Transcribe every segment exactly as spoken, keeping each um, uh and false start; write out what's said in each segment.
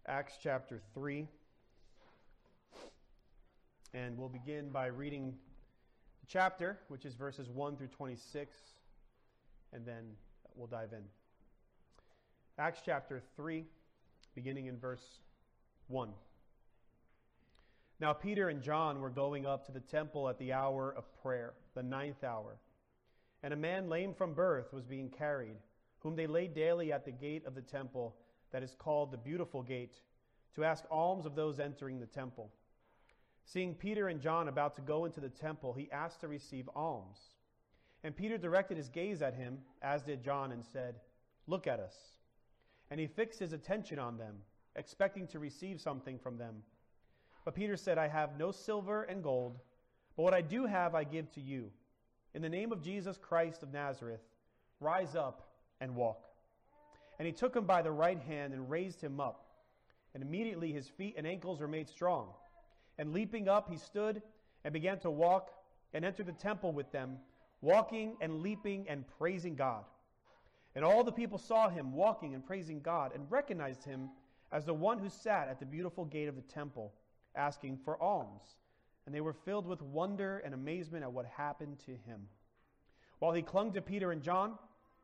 Acts chapter three. And we'll begin by reading the chapter, which is verses one through twenty-six, and then we'll dive in. Acts chapter three, beginning in verse one. Now Peter and John were going up to the temple at the hour of prayer, the ninth hour. And a man lame from birth was being carried, whom they laid daily at the gate of the temple, that is called the Beautiful Gate, to ask alms of those entering the temple. Seeing Peter and John about to go into the temple, he asked to receive alms. And Peter directed his gaze at him, as did John, and said, "Look at us." And he fixed his attention on them, expecting to receive something from them. But Peter said, "I have no silver and gold, but what I do have I give to you. In the name of Jesus Christ of Nazareth, rise up and walk." And he took him by the right hand and raised him up. And immediately his feet and ankles were made strong. And leaping up, he stood and began to walk and entered the temple with them, walking and leaping and praising God. And all the people saw him walking and praising God and recognized him as the one who sat at the beautiful gate of the temple, asking for alms. And they were filled with wonder and amazement at what happened to him. While he clung to Peter and John,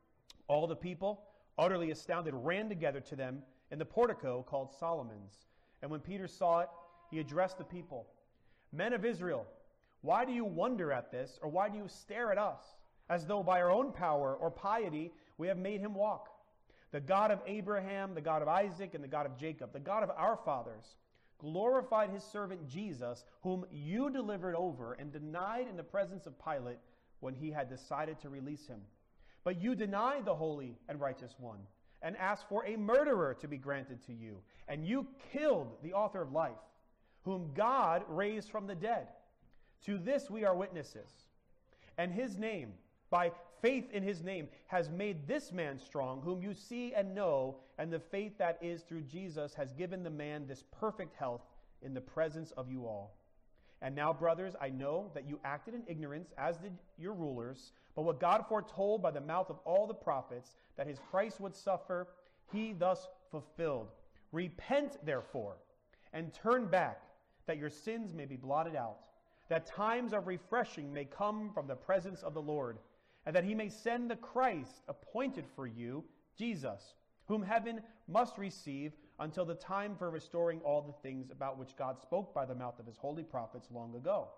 all the people, utterly astounded, ran together to them in the portico called Solomon's. And when Peter saw it, he addressed the people. "Men of Israel, why do you wonder at this, or why do you stare at us, as though by our own power or piety we have made him walk? The God of Abraham, the God of Isaac, and the God of Jacob, the God of our fathers, glorified his servant Jesus, whom you delivered over and denied in the presence of Pilate when he had decided to release him. But you denied the holy and righteous one, and asked for a murderer to be granted to you. And you killed the author of life, whom God raised from the dead. To this we are witnesses. And his name, by faith in his name, has made this man strong, whom you see and know, and the faith that is through Jesus has given the man this perfect health in the presence of you all. And now, brothers, I know that you acted in ignorance, as did your rulers, but what God foretold by the mouth of all the prophets, that his Christ would suffer, he thus fulfilled. Repent, therefore, and turn back, that your sins may be blotted out, that times of refreshing may come from the presence of the Lord, and that he may send the Christ appointed for you, Jesus, whom heaven must receive until the time for restoring all the things about which God spoke by the mouth of his holy prophets long ago.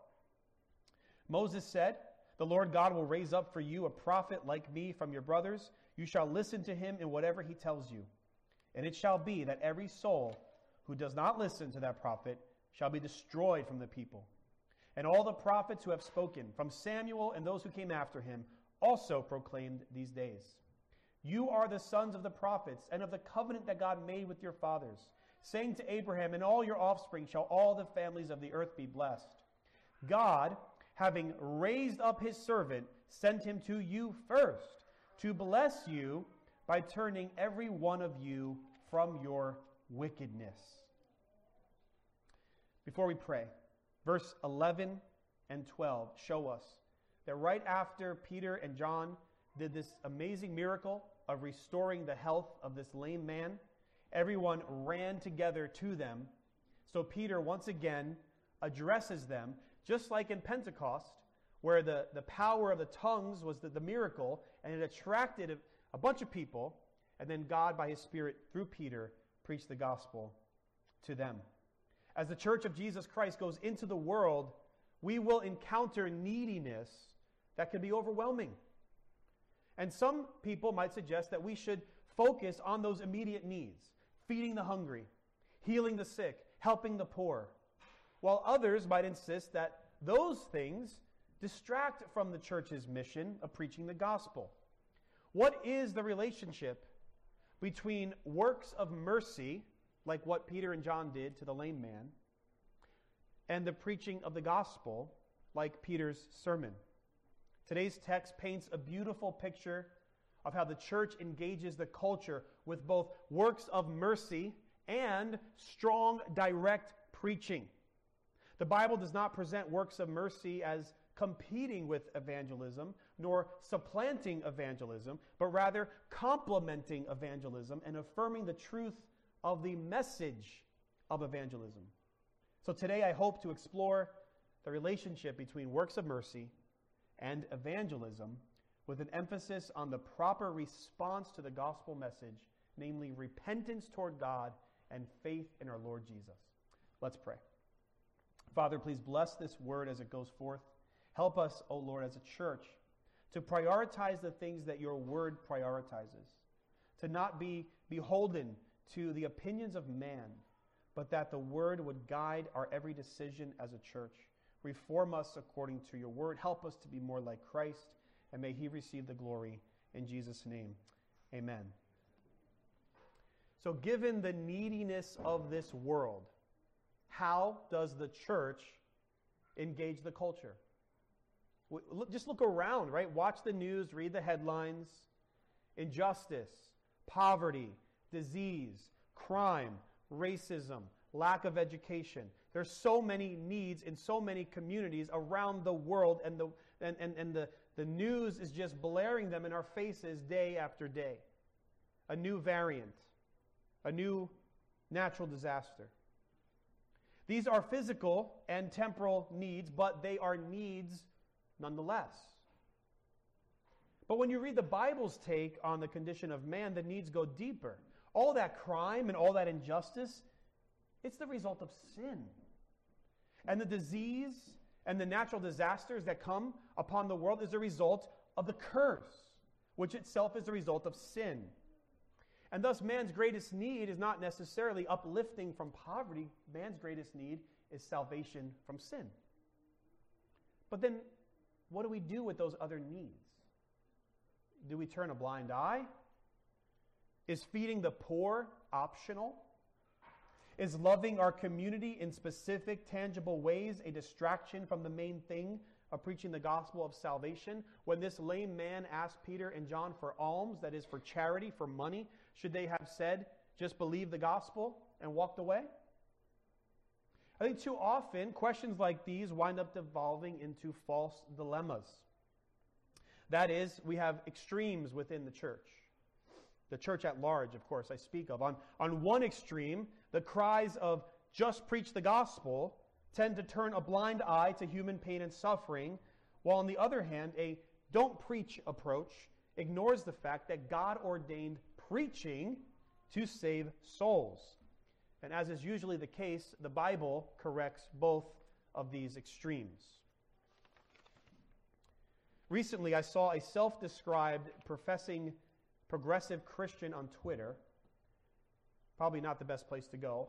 Moses said, the Lord God will raise up for you a prophet like me from your brothers. You shall listen to him in whatever he tells you. And it shall be that every soul who does not listen to that prophet shall be destroyed from the people. And all the prophets who have spoken, from Samuel and those who came after him, also proclaimed these days. You are the sons of the prophets and of the covenant that God made with your fathers, saying to Abraham, in all your offspring shall all the families of the earth be blessed. God, having raised up his servant, sent him to you first, to bless you by turning every one of you from your wickedness. Before we pray, verse eleven and twelve show us that right after Peter and John did this amazing miracle of restoring the health of this lame man, everyone ran together to them. So Peter once again addresses them, just like in Pentecost, where the, the power of the tongues was the, the miracle, and it attracted a, a bunch of people, and then God, by his Spirit, through Peter, preached the gospel to them. As the Church of Jesus Christ goes into the world, we will encounter neediness that can be overwhelming. And some people might suggest that we should focus on those immediate needs, feeding the hungry, healing the sick, helping the poor, while others might insist that those things distract from the church's mission of preaching the gospel. What is the relationship between works of mercy, like what Peter and John did to the lame man, and the preaching of the gospel, like Peter's sermon? Today's text paints a beautiful picture of how the church engages the culture with both works of mercy and strong, direct preaching. The Bible does not present works of mercy as competing with evangelism, nor supplanting evangelism, but rather complementing evangelism and affirming the truth of the message of evangelism. So today I hope to explore the relationship between works of mercy and evangelism with an emphasis on the proper response to the gospel message, namely repentance toward God and faith in our Lord Jesus. Let's pray. Father, please bless this word as it goes forth. Help us, O Lord, as a church, to prioritize the things that your word prioritizes, to not be beholden to the opinions of man, but that the word would guide our every decision as a church. Reform us according to your word. Help us to be more like Christ, and may he receive the glory in Jesus' name. Amen. So given the neediness of this world, how does the church engage the culture? Just look around, right? Watch the news, read the headlines. Injustice, poverty, disease, crime, racism, lack of education. There's so many needs in so many communities around the world, and the and, and, and the, the news is just blaring them in our faces day after day. A new variant, a new natural disaster. These are physical and temporal needs, but they are needs nonetheless. But when you read the Bible's take on the condition of man, the needs go deeper. All that crime and all that injustice, it's the result of sin. And the disease and the natural disasters that come upon the world is a result of the curse, which itself is the result of sin. And thus, man's greatest need is not necessarily uplifting from poverty. Man's greatest need is salvation from sin. But then, what do we do with those other needs? Do we turn a blind eye? Is feeding the poor optional? Is loving our community in specific, tangible ways a distraction from the main thing of preaching the gospel of salvation? When this lame man asked Peter and John for alms, that is for charity, for money, should they have said, just believe the gospel and walked away? I think too often, questions like these wind up devolving into false dilemmas. That is, we have extremes within the church. The church at large, of course, I speak of. On, on one extreme, the cries of just preach the gospel tend to turn a blind eye to human pain and suffering, while on the other hand, a don't preach approach ignores the fact that God ordained preaching to save souls. And as is usually the case, the Bible corrects both of these extremes. Recently, I saw a self-described professing progressive Christian on Twitter, probably not the best place to go,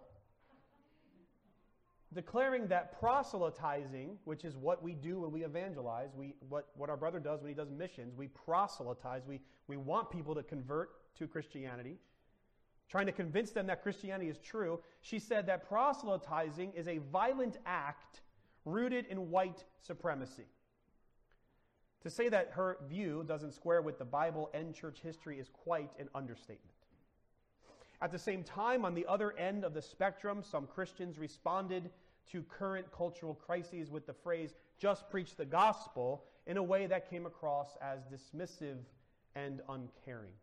declaring that proselytizing, which is what we do when we evangelize, we what, what our brother does when he does missions, we proselytize, we, we want people to convert to Christianity, trying to convince them that Christianity is true. She said that proselytizing is a violent act rooted in white supremacy. To say that her view doesn't square with the Bible and church history is quite an understatement. At the same time, on the other end of the spectrum, some Christians responded to current cultural crises with the phrase, just preach the gospel, in a way that came across as dismissive and uncaring.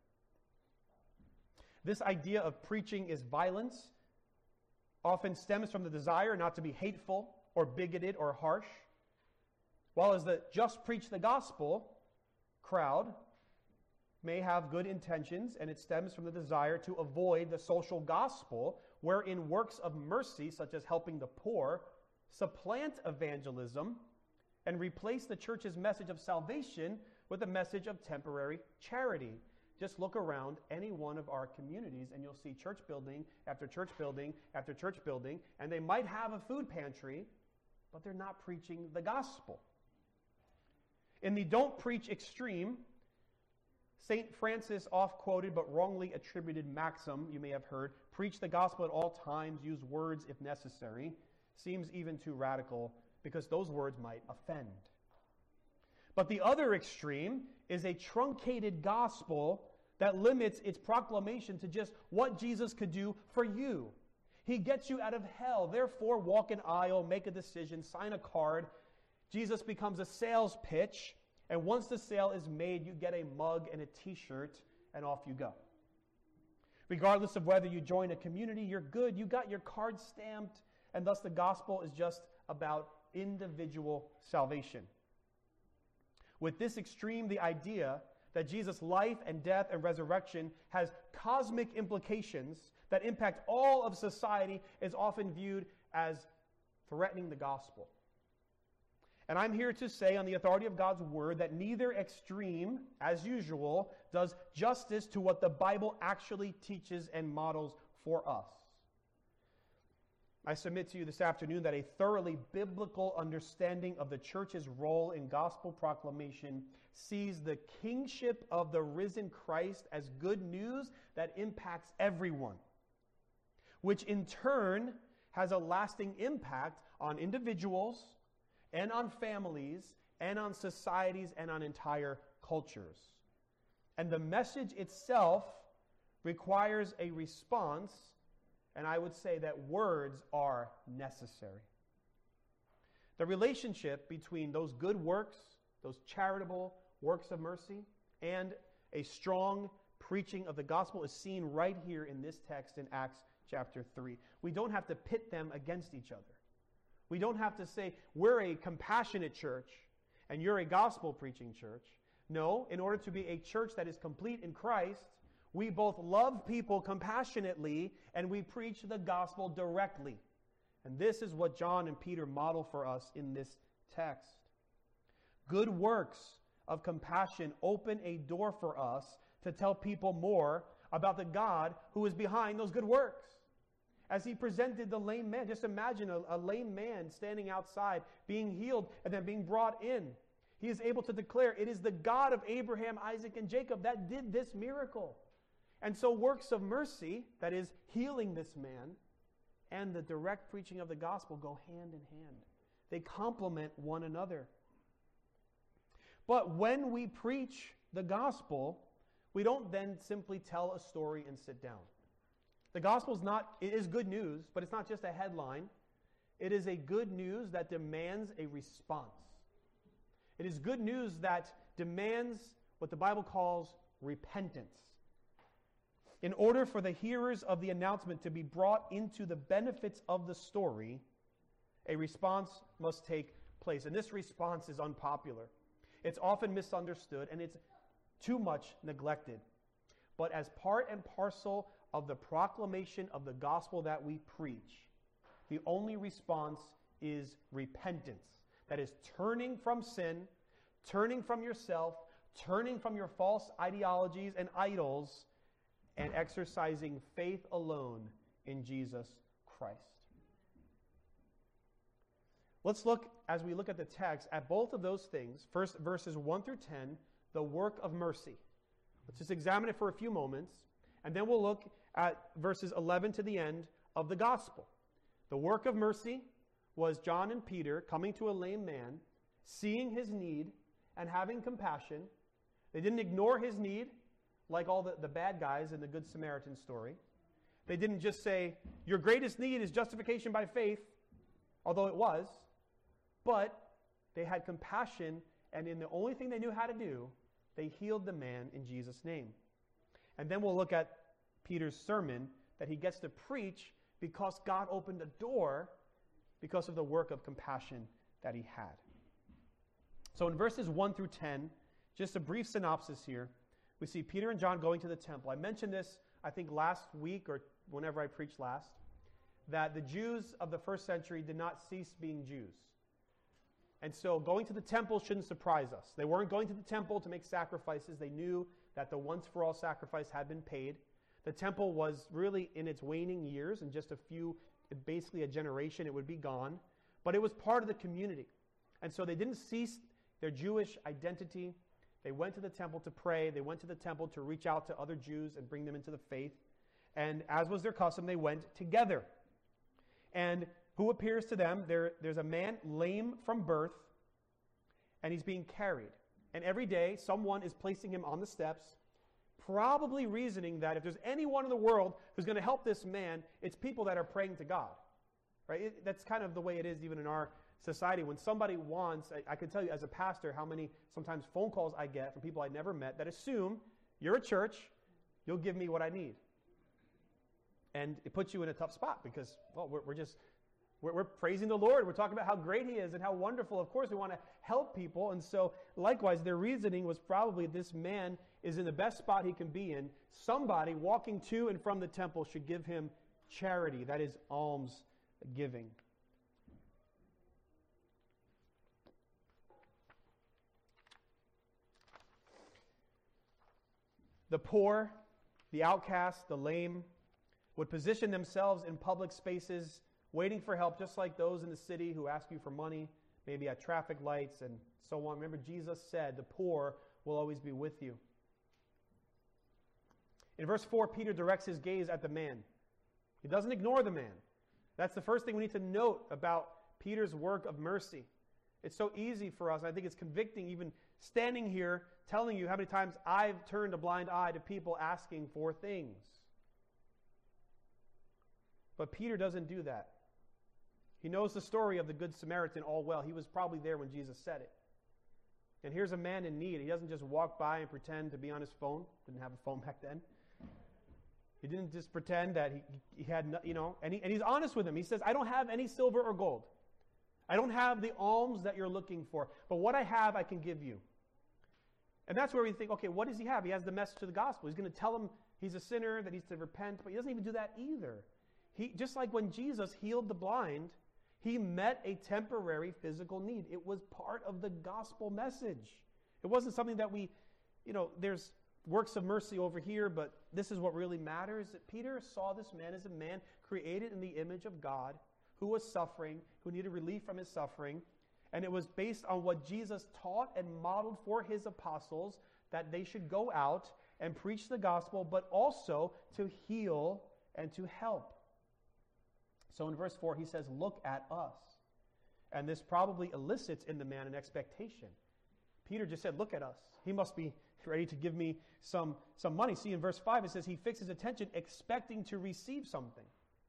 This idea of preaching is violence often stems from the desire not to be hateful or bigoted or harsh, while as the just preach the gospel crowd may have good intentions, and it stems from the desire to avoid the social gospel, wherein works of mercy, such as helping the poor, supplant evangelism and replace the church's message of salvation with a message of temporary charity. Just look around any one of our communities and you'll see church building after church building after church building, and they might have a food pantry, but they're not preaching the gospel. In the don't preach extreme, Saint Francis oft-quoted but wrongly attributed maxim, you may have heard, preach the gospel at all times, use words if necessary, seems even too radical because those words might offend. But the other extreme is a truncated gospel that limits its proclamation to just what Jesus could do for you. He gets you out of hell, therefore walk an aisle, make a decision, sign a card. Jesus becomes a sales pitch, and once the sale is made, you get a mug and a t-shirt, and off you go. Regardless of whether you join a community, you're good. You got your card stamped, and thus the gospel is just about individual salvation. With this extreme, the idea that Jesus' life and death and resurrection has cosmic implications that impact all of society is often viewed as threatening the gospel. And I'm here to say, on the authority of God's word, that neither extreme, as usual, does justice to what the Bible actually teaches and models for us. I submit to you this afternoon that a thoroughly biblical understanding of the church's role in gospel proclamation sees the kingship of the risen Christ as good news that impacts everyone, which in turn has a lasting impact on individuals and on families and on societies and on entire cultures. And the message itself requires a response, and I would say that words are necessary. The relationship between those good works, those charitable works of mercy, and a strong preaching of the gospel is seen right here in this text in Acts chapter three. We don't have to pit them against each other. We don't have to say, we're a compassionate church and you're a gospel preaching church. No, in order to be a church that is complete in Christ, we both love people compassionately and we preach the gospel directly. And this is what John and Peter model for us in this text. Good works of compassion open a door for us to tell people more about the God who is behind those good works. As he presented the lame man, just imagine a, a lame man standing outside, being healed, and then being brought in. He is able to declare, it is the God of Abraham, Isaac, and Jacob that did this miracle. And so works of mercy, that is healing this man, and the direct preaching of the gospel go hand in hand. They complement one another. But when we preach the gospel, we don't then simply tell a story and sit down. The gospel is not, it is good news, but it's not just a headline. It is a good news that demands a response. It is good news that demands what the Bible calls repentance. In order for the hearers of the announcement to be brought into the benefits of the story, a response must take place. And this response is unpopular. It's often misunderstood and it's too much neglected. But as part and parcel of the proclamation of the gospel that we preach, the only response is repentance. That is turning from sin, turning from yourself, turning from your false ideologies and idols, and exercising faith alone in Jesus Christ. Let's look, as we look at the text, at both of those things. First, verses one through ten, the work of mercy. Let's just examine it for a few moments, and then we'll look at verses eleven to the end of the gospel. The work of mercy was John and Peter coming to a lame man, seeing his need, and having compassion. They didn't ignore his need, like all the, the bad guys in the Good Samaritan story. They didn't just say, your greatest need is justification by faith, although it was. But they had compassion, and in the only thing they knew how to do, they healed the man in Jesus' name. And then we'll look at Peter's sermon that he gets to preach because God opened a door because of the work of compassion that he had. So in verses one through ten, just a brief synopsis here. We see Peter and John going to the temple. I mentioned this, I think, last week or whenever I preached last, that the Jews of the first century did not cease being Jews. And so going to the temple shouldn't surprise us. They weren't going to the temple to make sacrifices. They knew that the once-for-all sacrifice had been paid. The temple was really in its waning years. In just a few, basically a generation, it would be gone. But it was part of the community. And so they didn't cease their Jewish identity. They went to the temple to pray. They went to the temple to reach out to other Jews and bring them into the faith. And as was their custom, they went together. And who appears to them? There, there's a man lame from birth, and he's being carried. And every day, someone is placing him on the steps, probably reasoning that if there's anyone in the world who's going to help this man, it's people that are praying to God. Right? It, that's kind of the way it is even in our society. When somebody wants, I, I can tell you as a pastor how many sometimes phone calls I get from people I never met that assume you're a church, you'll give me what I need. And it puts you in a tough spot because, well, we're, we're just, we're, we're praising the Lord. We're talking about how great he is and how wonderful. Of course, we want to help people. And so, likewise, their reasoning was probably this man is in the best spot he can be in. Somebody walking to and from the temple should give him charity. That is alms giving. The poor, the outcast, the lame would position themselves in public spaces waiting for help, just like those in the city who ask you for money, maybe at traffic lights and so on. Remember, Jesus said, the poor will always be with you. In verse four, Peter directs his gaze at the man. He doesn't ignore the man. That's the first thing we need to note about Peter's work of mercy. It's so easy for us. I think it's convicting even standing here telling you how many times I've turned a blind eye to people asking for things. But Peter doesn't do that. He knows the story of the Good Samaritan all well. He was probably there when Jesus said it. And here's a man in need. He doesn't just walk by and pretend to be on his phone. Didn't have a phone back then. He didn't just pretend that he, he had, no, you know, and, he, and he's honest with him. He says, I don't have any silver or gold. I don't have the alms that you're looking for. But what I have, I can give you. And that's where we think, okay, what does he have? He has the message of the gospel. He's going to tell him he's a sinner, that he's to repent, but he doesn't even do that either. He, just like when Jesus healed the blind, he met a temporary physical need. It was part of the gospel message. It wasn't something that we, you know, there's works of mercy over here, but this is what really matters. That Peter saw this man as a man created in the image of God, who was suffering, who needed relief from his suffering. And it was based on what Jesus taught and modeled for his apostles, that they should go out and preach the gospel, but also to heal and to help. So in verse four, he says, look at us. And this probably elicits in the man an expectation. Peter just said, look at us. He must be ready to give me some, some money. See, in verse five, it says he fixed his attention expecting to receive something.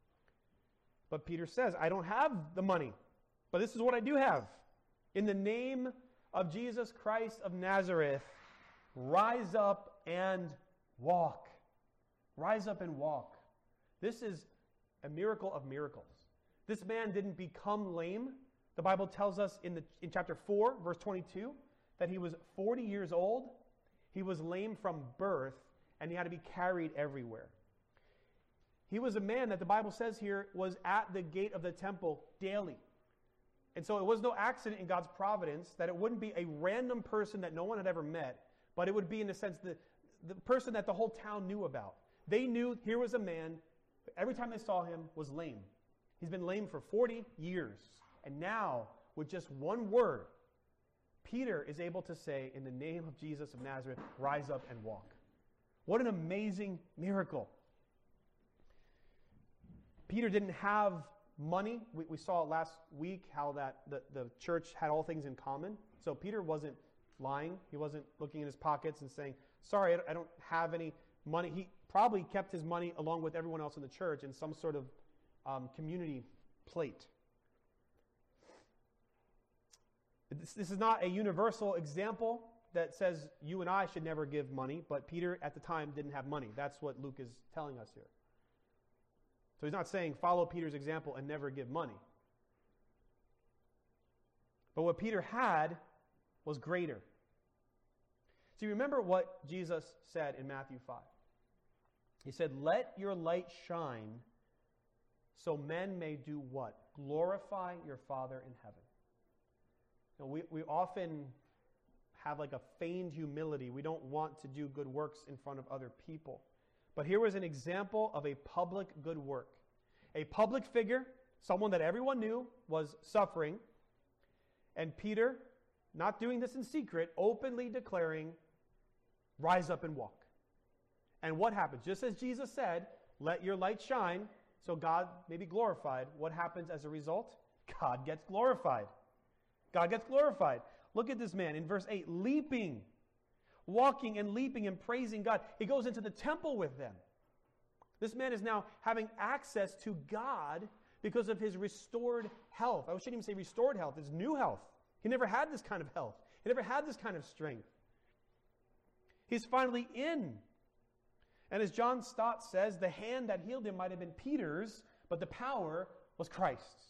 But Peter says, I don't have the money, but this is what I do have. In the name of Jesus Christ of Nazareth, rise up and walk. Rise up and walk. This is a miracle of miracles. This man didn't become lame. The Bible tells us in, the, in chapter four, verse twenty-two, that he was forty years old. He was lame from birth, and he had to be carried everywhere. He was a man that the Bible says here was at the gate of the temple daily. And so it was no accident in God's providence that it wouldn't be a random person that no one had ever met, but it would be, in a sense, the, the person that the whole town knew about. They knew here was a man, every time they saw him, was lame. He's been lame for forty years. And now, with just one word, Peter is able to say, in the name of Jesus of Nazareth, rise up and walk. What an amazing miracle. Peter didn't have money. We, we saw last week how that the, the church had all things in common. So Peter wasn't lying. He wasn't looking in his pockets and saying, sorry, I don't have any money. He probably kept his money along with everyone else in the church in some sort of um, community plate. This, this is not a universal example that says you and I should never give money, but Peter at the time didn't have money. That's what Luke is telling us here. So he's not saying follow Peter's example and never give money. But what Peter had was greater. So you remember what Jesus said in Matthew five. He said, let your light shine so men may do what? Glorify your Father in heaven. Now, we, we often have like a feigned humility. We don't want to do good works in front of other people. But here was an example of a public good work. A public figure, someone that everyone knew was suffering, and Peter, not doing this in secret, openly declaring, rise up and walk. And what happens? Just as Jesus said, let your light shine so God may be glorified. What happens as a result? God gets glorified. God gets glorified. Look at this man in verse eight, leaping, walking and leaping and praising God. He goes into the temple with them. This man is now having access to God because of his restored health. I shouldn't even say restored health. It's new health. He never had this kind of health. He never had this kind of strength. He's finally in. And as John Stott says, the hand that healed him might have been Peter's, but the power was Christ's.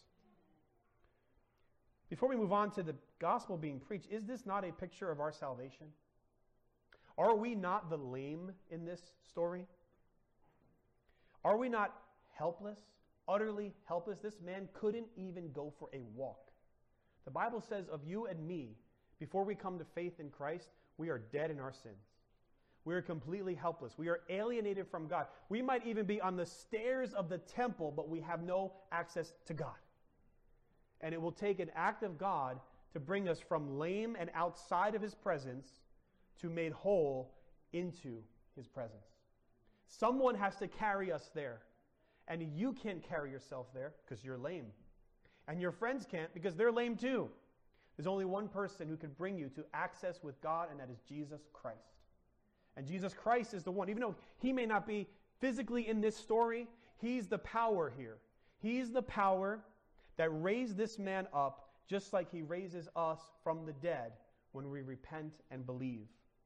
Before we move on to the gospel being preached, is this not a picture of our salvation? Are we not the lame in this story? Are we not helpless, utterly helpless? This man couldn't even go for a walk. The Bible says of you and me, before we come to faith in Christ, we are dead in our sins. We are completely helpless. We are alienated from God. We might even be on the stairs of the temple, but we have no access to God. And it will take an act of God to bring us from lame and outside of his presence to made whole into his presence. Someone has to carry us there. And you can't carry yourself there because you're lame. And your friends can't because they're lame too. There's only one person who can bring you to access with God, and that is Jesus Christ. And Jesus Christ is the one. Even though he may not be physically in this story, he's the power here. He's the power that raised this man up just like he raises us from the dead when we repent and believe.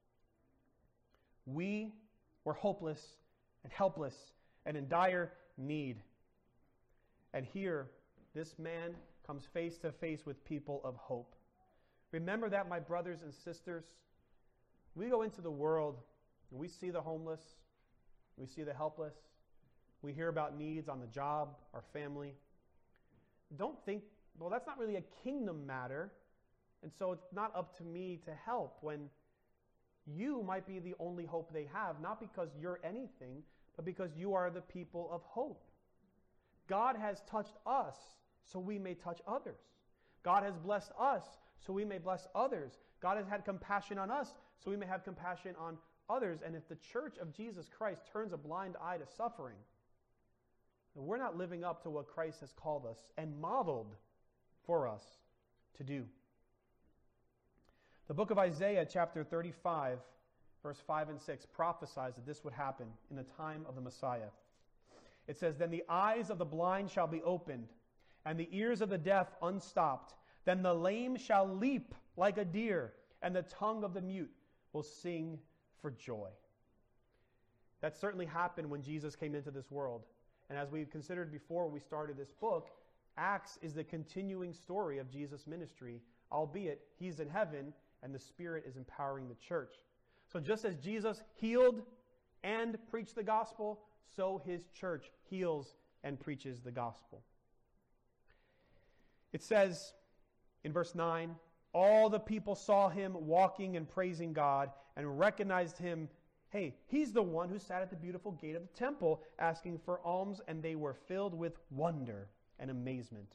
We were hopeless and helpless and in dire need. And here, this man comes face to face with people of hope. Remember that, my brothers and sisters. We go into the world and we see the homeless, we see the helpless, we hear about needs on the job, our family. Don't think, well, that's not really a kingdom matter, and so it's not up to me to help, when you might be the only hope they have, not because you're anything, but because you are the people of hope. God has touched us so we may touch others. God has blessed us so we may bless others. God has had compassion on us so we may have compassion on others. And if the church of Jesus Christ turns a blind eye to suffering, we're not living up to what Christ has called us and modeled for us to do. The book of Isaiah, chapter thirty-five, verse five and six, prophesies that this would happen in the time of the Messiah. It says, "Then the eyes of the blind shall be opened, and the ears of the deaf unstopped. Then the lame shall leap like a deer, and the tongue of the mute will sing for joy." That certainly happened when Jesus came into this world. And as we considered before when we started this book, Acts is the continuing story of Jesus' ministry, albeit he's in heaven and the Spirit is empowering the church. So just as Jesus healed and preached the gospel, so his church heals and preaches the gospel. It says in verse nine, all the people saw him walking and praising God and recognized him. Hey, he's the one who sat at the beautiful gate of the temple asking for alms, and they were filled with wonder and amazement.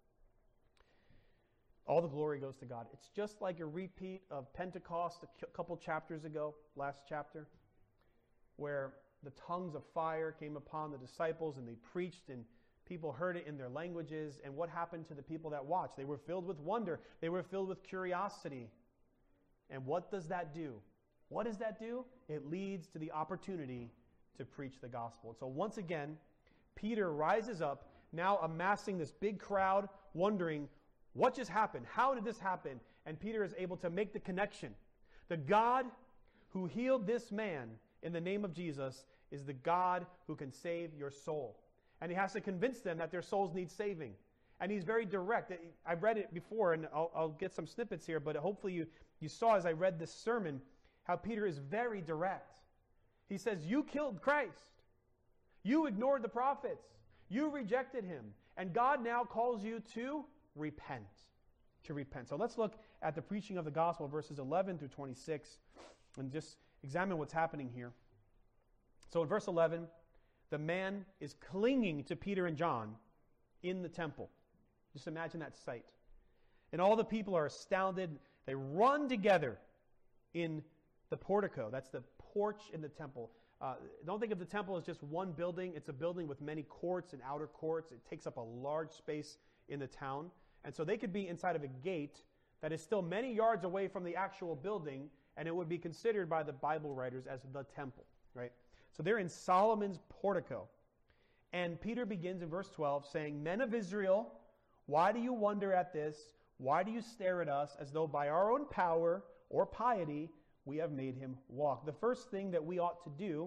All the glory goes to God. It's just like a repeat of Pentecost a couple chapters ago, last chapter, where the tongues of fire came upon the disciples and they preached and people heard it in their languages. And what happened to the people that watched? They were filled with wonder. They were filled with curiosity. And what does that do? What does that do? It leads to the opportunity to preach the gospel. And so once again, Peter rises up, now amassing this big crowd, wondering, what just happened? How did this happen? And Peter is able to make the connection. The God who healed this man in the name of Jesus is the God who can save your soul. And he has to convince them that their souls need saving. And he's very direct. I've read it before, and I'll, I'll get some snippets here, but hopefully you, you saw as I read this sermon how Peter is very direct. He says, you killed Christ. You ignored the prophets. You rejected him. And God now calls you to repent. To repent. So let's look at the preaching of the gospel, verses eleven through twenty-six, and just examine what's happening here. So in verse eleven, the man is clinging to Peter and John in the temple. Just imagine that sight. And all the people are astounded. They run together in the portico. That's the porch in the temple. Uh, don't think of the temple as just one building. It's a building with many courts and outer courts. It takes up a large space in the town. And so they could be inside of a gate that is still many yards away from the actual building, and it would be considered by the Bible writers as the temple, right? So they're in Solomon's portico. And Peter begins in verse twelve saying, "Men of Israel, why do you wonder at this? Why do you stare at us as though by our own power or piety we have made him walk?" The first thing that we ought to do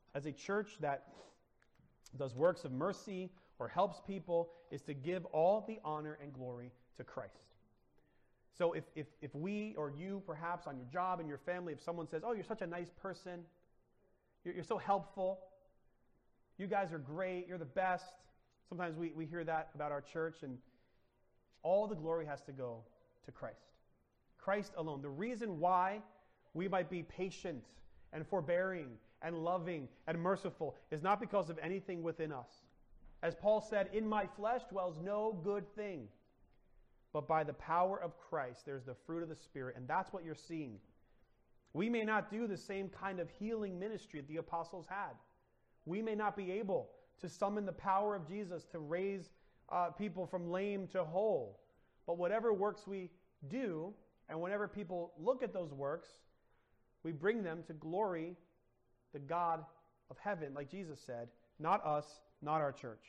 as a church that does works of mercy or helps people, is to give all the honor and glory to Christ. So if, if, if we or you, perhaps on your job and your family, if someone says, oh, you're such a nice person, you're, you're so helpful, you guys are great, you're the best. Sometimes we, we hear that about our church, and all the glory has to go to Christ. Christ alone. The reason why we might be patient and forbearing and loving and merciful is not because of anything within us. As Paul said, in my flesh dwells no good thing, but by the power of Christ there's the fruit of the Spirit, and that's what you're seeing. We may not do the same kind of healing ministry that the apostles had. We may not be able to summon the power of Jesus to raise uh, people from lame to whole. But whatever works we do, and whenever people look at those works, we bring them to glory the God of heaven, like Jesus said, not us, not our church.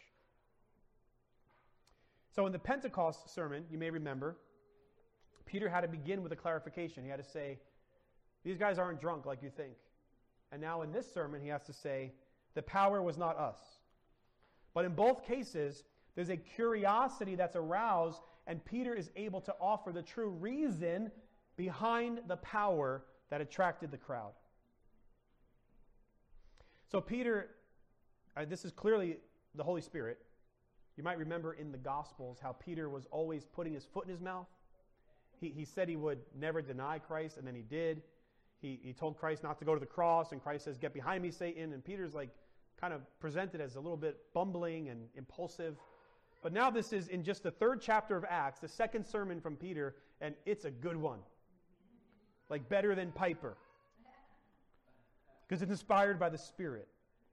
So in the Pentecost sermon, you may remember, Peter had to begin with a clarification. He had to say, these guys aren't drunk like you think. And now in this sermon, he has to say, the power was not us. But in both cases, there's a curiosity that's aroused, and Peter is able to offer the true reason behind the power that attracted the crowd. So Peter, uh, this is clearly the Holy Spirit. You might remember in the Gospels how Peter was always putting his foot in his mouth. He, he said he would never deny Christ, and then he did. He, he told Christ not to go to the cross, and Christ says, get behind me, Satan. And Peter's like kind of presented as a little bit bumbling and impulsive. But now this is in just the third chapter of Acts, the second sermon from Peter, and it's a good one. Like better than Piper. Because it's inspired by the Spirit.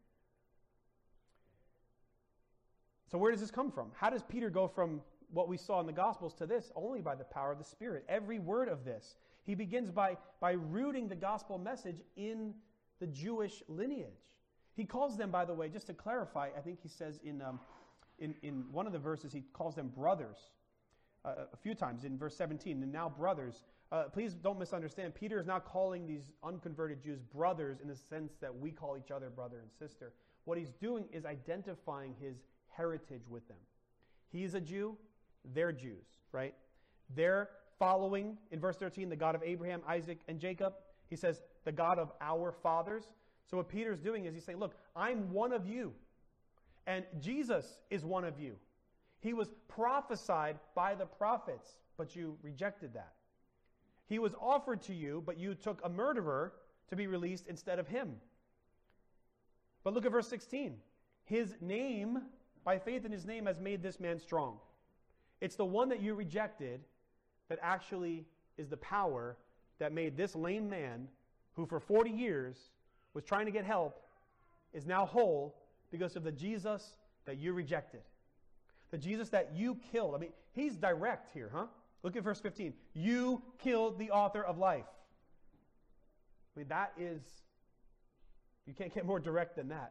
So where does this come from? How does Peter go from what we saw in the Gospels to this? Only by the power of the Spirit. Every word of this. He begins by, by rooting the gospel message in the Jewish lineage. He calls them, by the way, just to clarify, I think he says in, um, in, in one of the verses, he calls them brothers uh, a few times in verse seventeen. And now brothers. Uh, please don't misunderstand. Peter is not calling these unconverted Jews brothers in the sense that we call each other brother and sister. What he's doing is identifying his heritage with them. He's a Jew, they're Jews, right? They're following, in verse thirteen, the God of Abraham, Isaac, and Jacob. He says, the God of our fathers. So what Peter's doing is he's saying, look, I'm one of you, and Jesus is one of you. He was prophesied by the prophets, but you rejected that. He was offered to you, but you took a murderer to be released instead of him. But look at verse sixteen. His name, by faith in his name, has made this man strong. It's the one that you rejected that actually is the power that made this lame man, who for forty years was trying to get help, is now whole because of the Jesus that you rejected. The Jesus that you killed. I mean, he's direct here, huh? Look at verse fifteen. You killed the author of life. I mean, that is, you can't get more direct than that.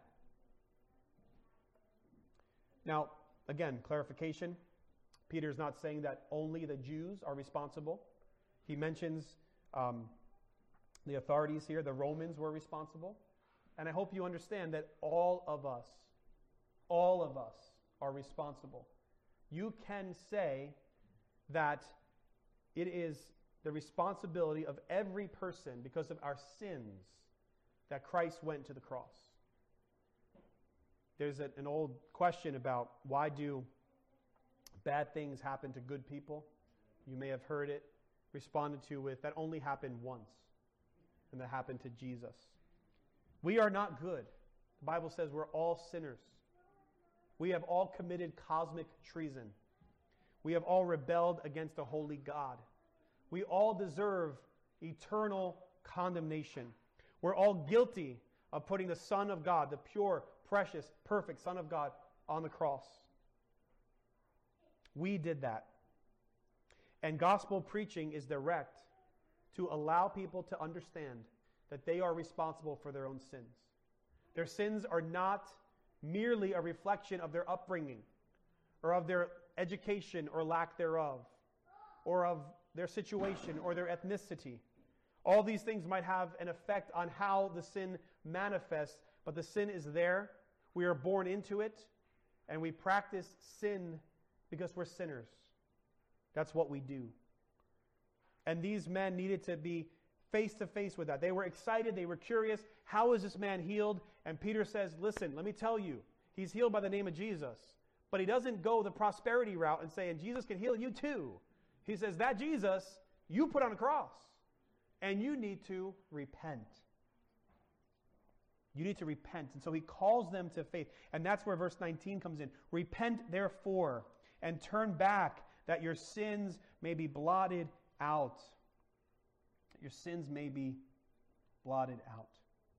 Now, again, clarification. Peter's not saying that only the Jews are responsible. He mentions um, the authorities here. The Romans were responsible. And I hope you understand that all of us, all of us are responsible. You can say that it is the responsibility of every person because of our sins that Christ went to the cross. There's a, an old question about why do bad things happen to good people. You may have heard it responded to with, that only happened once, and that happened to Jesus. We are not good. The Bible says we're all sinners. We have all committed cosmic treason. We have all rebelled against a holy God. We all deserve eternal condemnation. We're all guilty of putting the Son of God, the pure, precious, perfect Son of God, on the cross. We did that. And gospel preaching is direct to allow people to understand that they are responsible for their own sins. Their sins are not merely a reflection of their upbringing or of their education or lack thereof or of their situation or their ethnicity. All these things might have an effect on how the sin manifests but the sin is there. We are born into it, and we practice sin because we're sinners. That's what we do. And these men needed to be face to face with that. They were excited. They were curious. How is this man healed? And Peter says, listen, let me tell you, he's healed by the name of Jesus. But he doesn't go the prosperity route and say, and Jesus can heal you too. He says, that Jesus, you put on a cross. And you need to repent. You need to repent. And so he calls them to faith. And that's where verse nineteen comes in. Repent therefore, and turn back, that your sins may be blotted out. That your sins may be blotted out.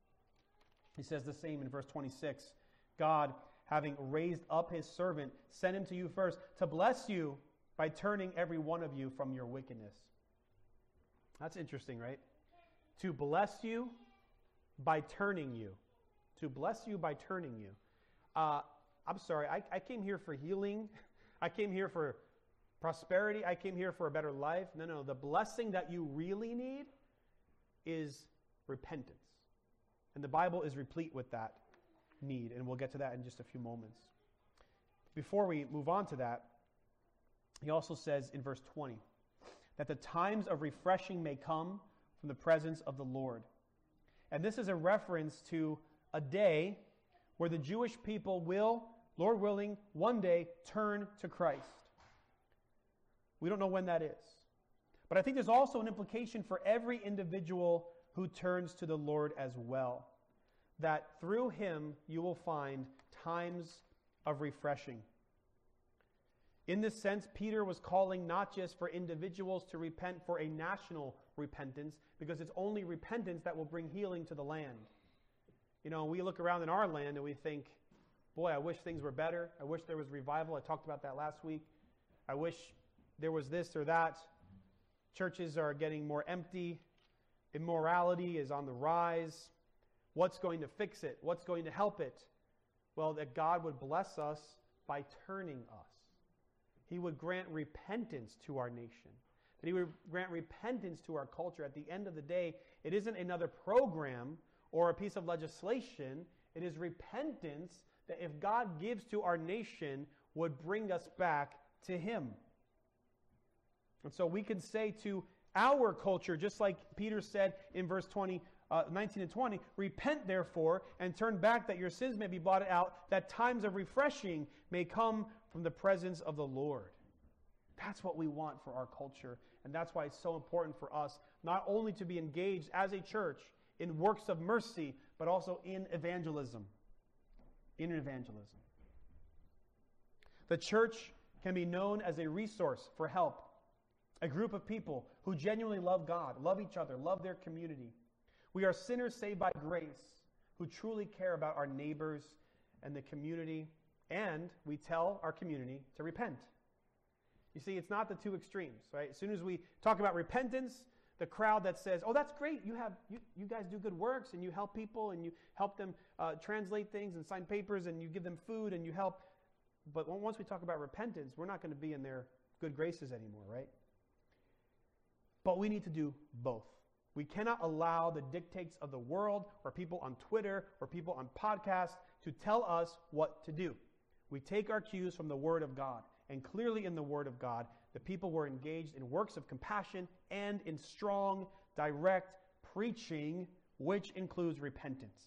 He says the same in verse twenty-six. God, having raised up his servant, sent him to you first to bless you by turning every one of you from your wickedness. That's interesting, right? To bless you by turning you. To bless you by turning you. Uh, I'm sorry, I, I came here for healing. I came here for prosperity. I came here for a better life. No, no, the blessing that you really need is repentance. And the Bible is replete with that need, and we'll get to that in just a few moments. Before we move on to that, he also says in verse twenty, that the times of refreshing may come from the presence of the Lord. And this is a reference to a day where the Jewish people will, Lord willing, one day turn to Christ. We don't know when that is. But I think there's also an implication for every individual who turns to the Lord as well, that through him you will find times of refreshing. In this sense, Peter was calling not just for individuals to repent for a national repentance, because it's only repentance that will bring healing to the land. You know, we look around in our land and we think, boy, I wish things were better. I wish there was revival. I talked about that last week. I wish there was this or that. Churches are getting more empty. Immorality is on the rise. What's going to fix it? What's going to help it? Well, that God would bless us by turning us. He would grant repentance to our nation. That he would grant repentance to our culture. At the end of the day, it isn't another program or a piece of legislation. It is repentance that if God gives to our nation would bring us back to him. And so we can say to our culture, just like Peter said in verse twenty, uh, nineteen and twenty, repent therefore and turn back, that your sins may be blotted out, that times of refreshing may come from the presence of the Lord. That's what we want for our culture. And that's why it's so important for us not only to be engaged as a church in works of mercy, but also in evangelism. In evangelism. The church can be known as a resource for help. A group of people who genuinely love God, love each other, love their community. We are sinners saved by grace who truly care about our neighbors and the community, and we tell our community to repent. You see, it's not the two extremes, right? As soon as we talk about repentance, the crowd that says, oh, that's great, you have you, you guys do good works, and you help people, and you help them uh, translate things and sign papers, and you give them food, and you help. But once we talk about repentance, we're not going to be in their good graces anymore, right? But we need to do both. We cannot allow the dictates of the world, or people on Twitter, or people on podcasts, to tell us what to do. We take our cues from the Word of God. And clearly in the Word of God, the people were engaged in works of compassion and in strong, direct preaching, which includes repentance.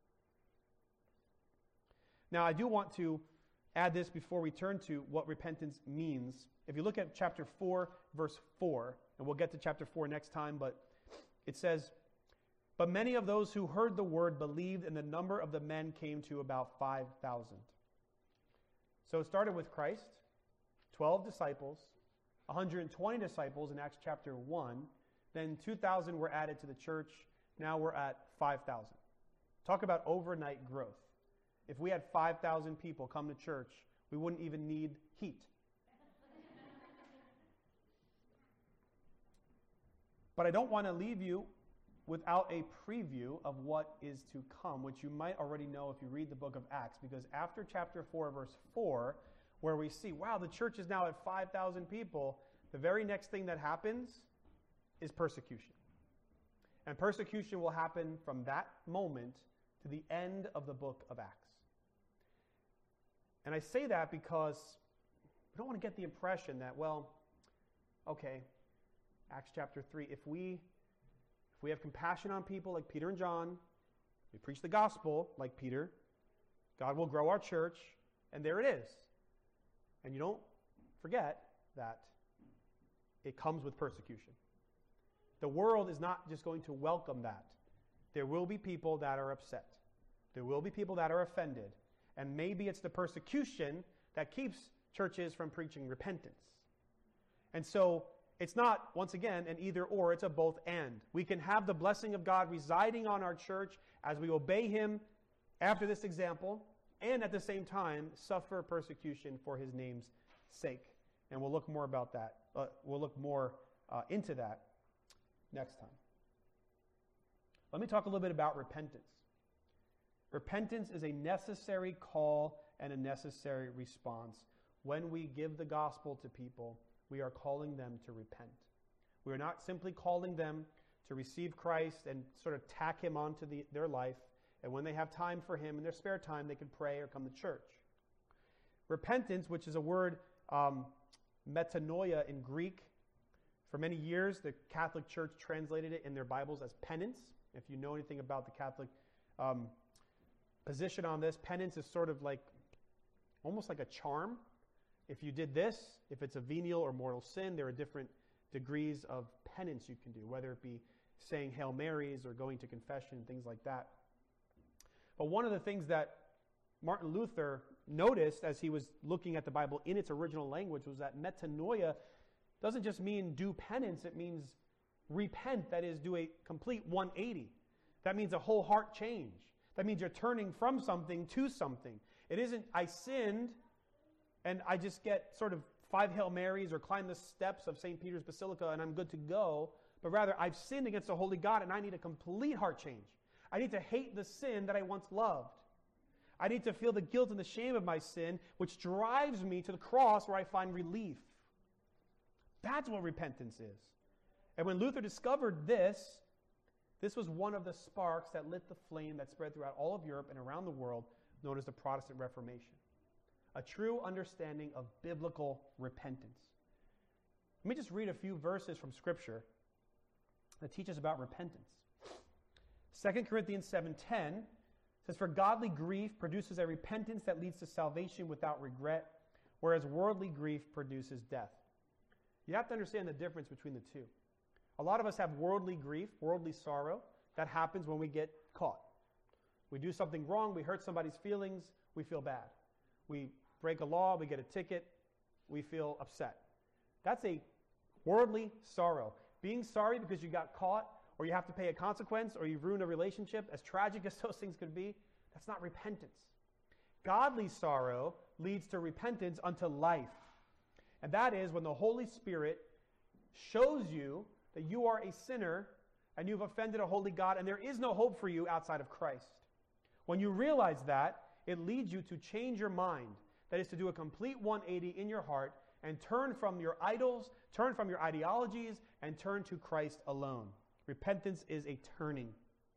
Now, I do want to add this before we turn to what repentance means. If you look at chapter four, verse four, and we'll get to chapter four next time, but it says, but many of those who heard the word believed, and the number of the men came to about five thousand. So it started with Christ, twelve disciples, one hundred twenty disciples in Acts chapter one. Then two thousand were added to the church. Now we're at five thousand. Talk about overnight growth. If we had five thousand people come to church, we wouldn't even need heat. But I don't want to leave you without a preview of what is to come, which you might already know if you read the book of Acts, because after chapter four, verse four, where we see, wow, the church is now at five thousand people, the very next thing that happens is persecution. And persecution will happen from that moment to the end of the book of Acts. And I say that because we don't want to get the impression that, well, okay, Acts chapter three, if we if we have compassion on people like Peter and John, we preach the gospel like Peter, God will grow our church, and there it is. And you don't forget that it comes with persecution. The world is not just going to welcome that. There will be people that are upset. There will be people that are offended. And maybe it's the persecution that keeps churches from preaching repentance. And so it's not, once again, an either or, it's a both and. We can have the blessing of God residing on our church as we obey Him after this example, and at the same time suffer persecution for His name's sake. And we'll look more about that. Uh, we'll look more uh, into that next time. Let me talk a little bit about repentance. Repentance is a necessary call and a necessary response. When we give the gospel to people, we are calling them to repent. We are not simply calling them to receive Christ and sort of tack Him onto the, their life, and when they have time for Him in their spare time, they can pray or come to church. Repentance, which is a word, um, metanoia in Greek, for many years the Catholic Church translated it in their Bibles as penance. If you know anything about the Catholic um, position on this, penance is sort of like, almost like a charm. If you did this, if it's a venial or mortal sin, there are different degrees of penance you can do, whether it be saying Hail Marys or going to confession, things like that. But one of the things that Martin Luther noticed as he was looking at the Bible in its original language was that metanoia doesn't just mean do penance, it means repent, that is, do a complete one eighty. That means a whole heart change. That means you're turning from something to something. It isn't, I sinned, and I just get sort of five Hail Marys or climb the steps of Saint Peter's Basilica and I'm good to go, but rather I've sinned against the holy God and I need a complete heart change. I need to hate the sin that I once loved. I need to feel the guilt and the shame of my sin, which drives me to the cross where I find relief. That's what repentance is. And when Luther discovered this, this was one of the sparks that lit the flame that spread throughout all of Europe and around the world, known as the Protestant Reformation. A true understanding of biblical repentance. Let me just read a few verses from Scripture that teach us about repentance. Second Corinthians seven ten says, "For godly grief produces a repentance that leads to salvation without regret, whereas worldly grief produces death." You have to understand the difference between the two. A lot of us have worldly grief, worldly sorrow. That happens when we get caught. We do something wrong, we hurt somebody's feelings, we feel bad. We break a law, we get a ticket, we feel upset. That's a worldly sorrow. Being sorry because you got caught, or you have to pay a consequence, or you've ruined a relationship, as tragic as those things could be, that's not repentance. Godly sorrow leads to repentance unto life. And that is when the Holy Spirit shows you that you are a sinner and you've offended a holy God and there is no hope for you outside of Christ. When you realize that, it leads you to change your mind. That is to do a complete one eighty in your heart and turn from your idols, turn from your ideologies, and turn to Christ alone. Repentance is a turning.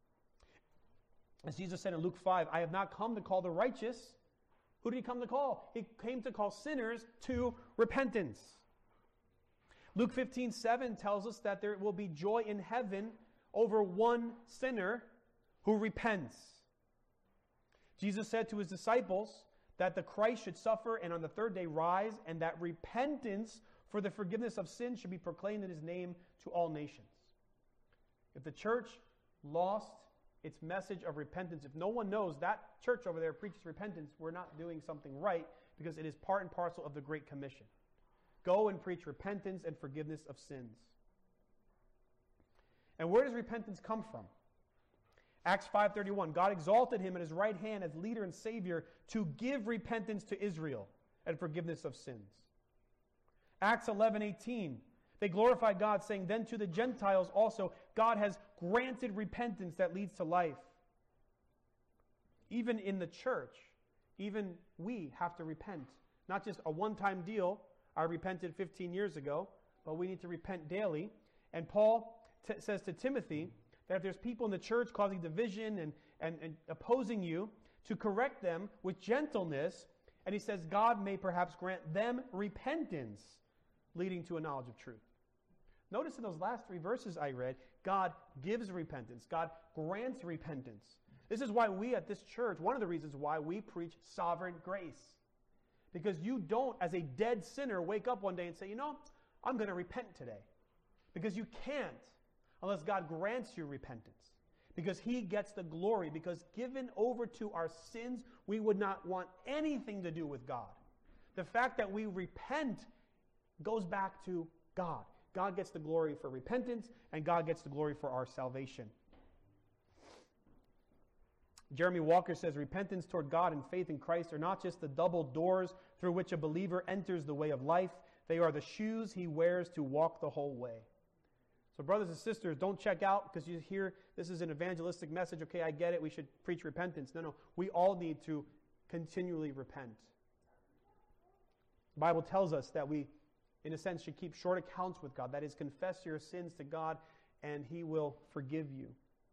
As Jesus said in Luke five, "I have not come to call the righteous." Who did He come to call? He came to call sinners to repentance. Luke fifteen seven tells us that there will be joy in heaven over one sinner who repents. Jesus said to His disciples that the Christ should suffer and on the third day rise, and that repentance for the forgiveness of sins should be proclaimed in His name to all nations. If the church lost its message of repentance, if no one knows that church over there preaches repentance, we're not doing something right, because it is part and parcel of the Great Commission. Go and preach repentance and forgiveness of sins. And where does repentance come from? Acts five thirty-one, God exalted Him at His right hand as leader and Savior to give repentance to Israel and forgiveness of sins. Acts eleven eighteen, they glorified God, saying, "Then to the Gentiles also God has granted repentance that leads to life." Even in the church, even we have to repent. Not just a one-time deal. I repented fifteen years ago, but we need to repent daily. And Paul t- says to Timothy that if there's people in the church causing division and, and, and opposing you, to correct them with gentleness. And he says God may perhaps grant them repentance, leading to a knowledge of truth. Notice in those last three verses I read, God gives repentance. God grants repentance. This is why we at this church, one of the reasons why we preach sovereign grace. Because you don't, as a dead sinner, wake up one day and say, you know, I'm going to repent today. Because you can't unless God grants you repentance. Because he gets the glory. Because given over to our sins, we would not want anything to do with God. The fact that we repent goes back to God. God gets the glory for repentance, and God gets the glory for our salvation. Jeremy Walker says, repentance toward God and faith in Christ are not just the double doors through which a believer enters the way of life. They are the shoes he wears to walk the whole way. So brothers and sisters, don't check out because you hear this is an evangelistic message. Okay, I get it. We should preach repentance. No, no. We all need to continually repent. The Bible tells us that we, in a sense, should keep short accounts with God. That is, confess your sins to God and he will forgive you.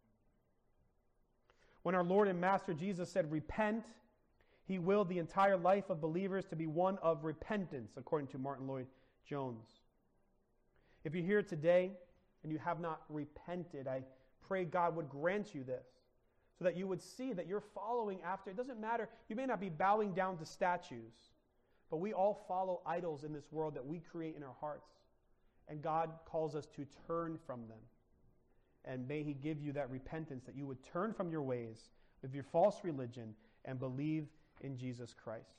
When our Lord and Master Jesus said, repent, he willed the entire life of believers to be one of repentance, according to Martin Lloyd-Jones. If you're here today and you have not repented, I pray God would grant you this, so that you would see that you're following after. It doesn't matter. You may not be bowing down to statues, but we all follow idols in this world that we create in our hearts. And God calls us to turn from them. And may he give you that repentance, that you would turn from your ways of your false religion and believe in Jesus Christ.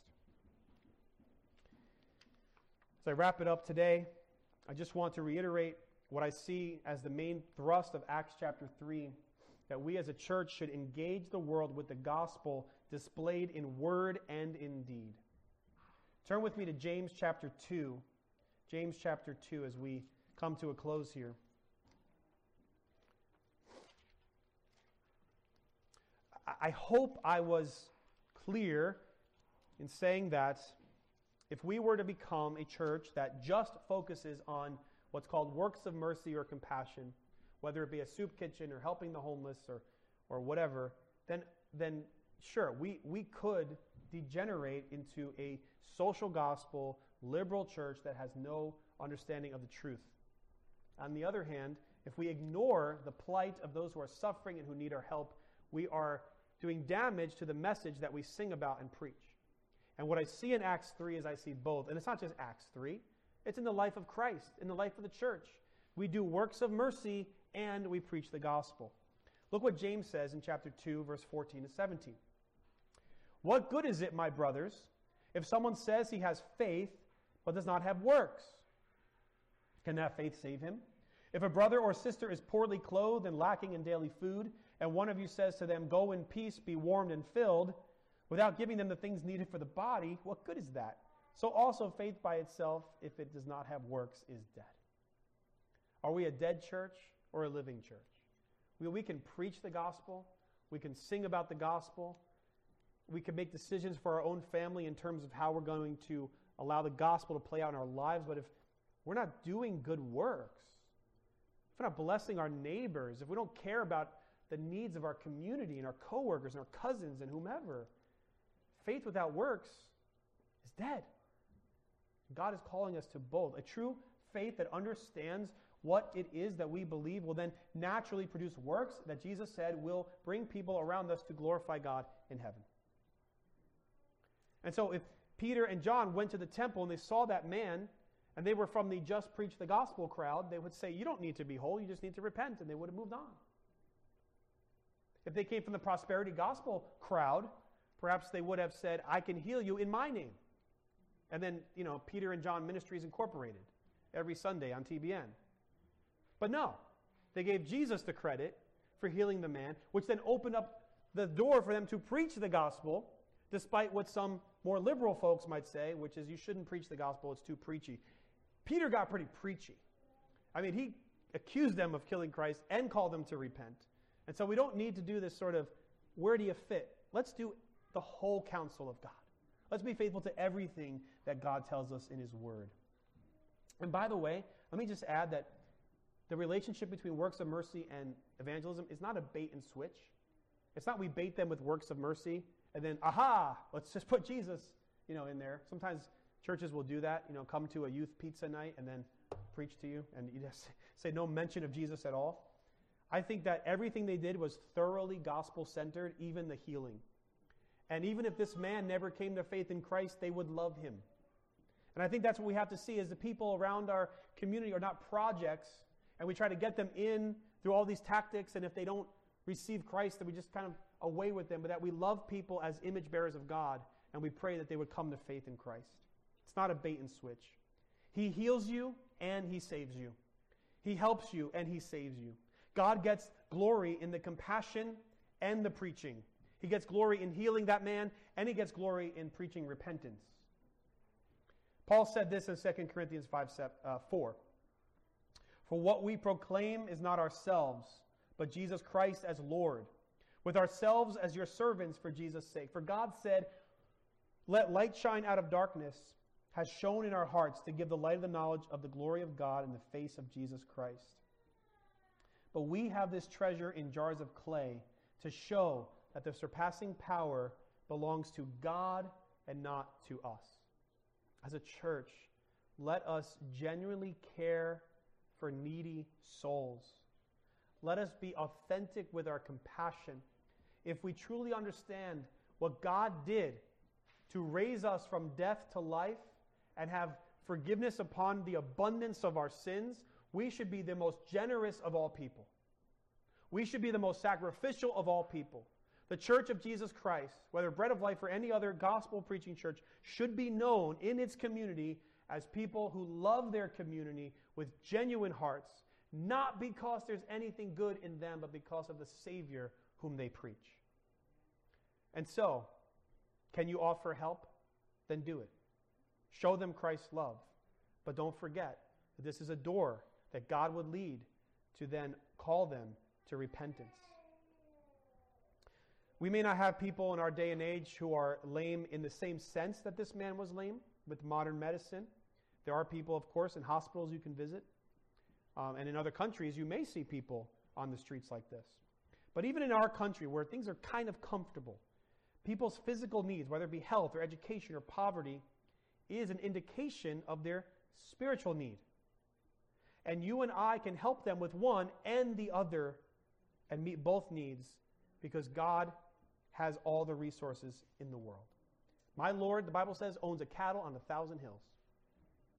As I wrap it up today, I just want to reiterate what I see as the main thrust of Acts chapter three, that we as a church should engage the world with the gospel displayed in word and in deed. Turn with me to James chapter two. James chapter two as we come to a close here. I hope I was clear in saying that if we were to become a church that just focuses on what's called works of mercy or compassion, whether it be a soup kitchen or helping the homeless or, or whatever, then, then sure, we, we could degenerate into a social gospel, liberal church that has no understanding of the truth. On the other hand, if we ignore the plight of those who are suffering and who need our help, we are doing damage to the message that we sing about and preach. And what I see in Acts three is I see both. And it's not just Acts three. It's in the life of Christ, in the life of the church. We do works of mercy and we preach the gospel. Look what James says in chapter two, verse fourteen to seventeen. What good is it, my brothers, if someone says he has faith but does not have works? Can that faith save him? If a brother or sister is poorly clothed and lacking in daily food, and one of you says to them, go in peace, be warmed and filled, without giving them the things needed for the body, what good is that? So also faith by itself, if it does not have works, is dead. Are we a dead church or a living church? We, we can preach the gospel. We can sing about the gospel. We can make decisions for our own family in terms of how we're going to allow the gospel to play out in our lives. But if we're not doing good works, if we're not blessing our neighbors, if we don't care about the needs of our community and our coworkers and our cousins and whomever, faith without works is dead. God is calling us to both. A true faith that understands what it is that we believe will then naturally produce works that Jesus said will bring people around us to glorify God in heaven. And so if Peter and John went to the temple and they saw that man, and they were from the just preach the gospel crowd, they would say, you don't need to be whole, you just need to repent, and they would have moved on. If they came from the prosperity gospel crowd, perhaps they would have said, I can heal you in my name. And then, you know, Peter and John Ministries Incorporated every Sunday on T B N. But no, they gave Jesus the credit for healing the man, which then opened up the door for them to preach the gospel, despite what some more liberal folks might say, which is you shouldn't preach the gospel, it's too preachy. Peter got pretty preachy. I mean, he accused them of killing Christ and called them to repent. And so we don't need to do this sort of, where do you fit? Let's do the whole counsel of God. Let's be faithful to everything that God tells us in his word. And by the way, let me just add that The relationship between works of mercy and evangelism is not a bait and switch. It's not we bait them with works of mercy and then, aha, let's just put Jesus, you know, in there. Sometimes churches will do that, you know, come to a youth pizza night and then preach to you and you just say no mention of Jesus at all. I think that everything they did was thoroughly gospel-centered, even the healing. And even if this man never came to faith in Christ, they would love him. And I think that's what we have to see is the people around our community are not projects, and we try to get them in through all these tactics, and if they don't receive Christ, then we just kind of away with them, but that we love people as image bearers of God, and we pray that they would come to faith in Christ. It's not a bait and switch. He heals you, and he saves you. He helps you, and he saves you. God gets glory in the compassion and the preaching. He gets glory in healing that man, and he gets glory in preaching repentance. Paul said this in Second Corinthians five, four. For what we proclaim is not ourselves, but Jesus Christ as Lord, with ourselves as your servants for Jesus' sake. For God said, let light shine out of darkness, has shone in our hearts to give the light of the knowledge of the glory of God in the face of Jesus Christ. But we have this treasure in jars of clay to show that the surpassing power belongs to God and not to us. As a church, let us genuinely care for needy souls. Let us be authentic with our compassion. If we truly understand what God did to raise us from death to life and have forgiveness upon the abundance of our sins, we should be the most generous of all people. We should be the most sacrificial of all people. The Church of Jesus Christ, whether Bread of Life or any other gospel-preaching church, should be known in its community as people who love their community with genuine hearts, not because there's anything good in them, but because of the Savior whom they preach. And so, can you offer help? Then do it. Show them Christ's love. But don't forget that this is a door that God would lead to then call them to repentance. We may not have people in our day and age who are lame in the same sense that this man was lame with modern medicine. There are people, of course, in hospitals you can visit. Um, and in other countries, you may see people on the streets like this. But even in our country, where things are kind of comfortable, people's physical needs, whether it be health or education or poverty, is an indication of their spiritual need. And you and I can help them with one and the other and meet both needs because God has all the resources in the world. My Lord, the Bible says, owns a cattle on a thousand hills.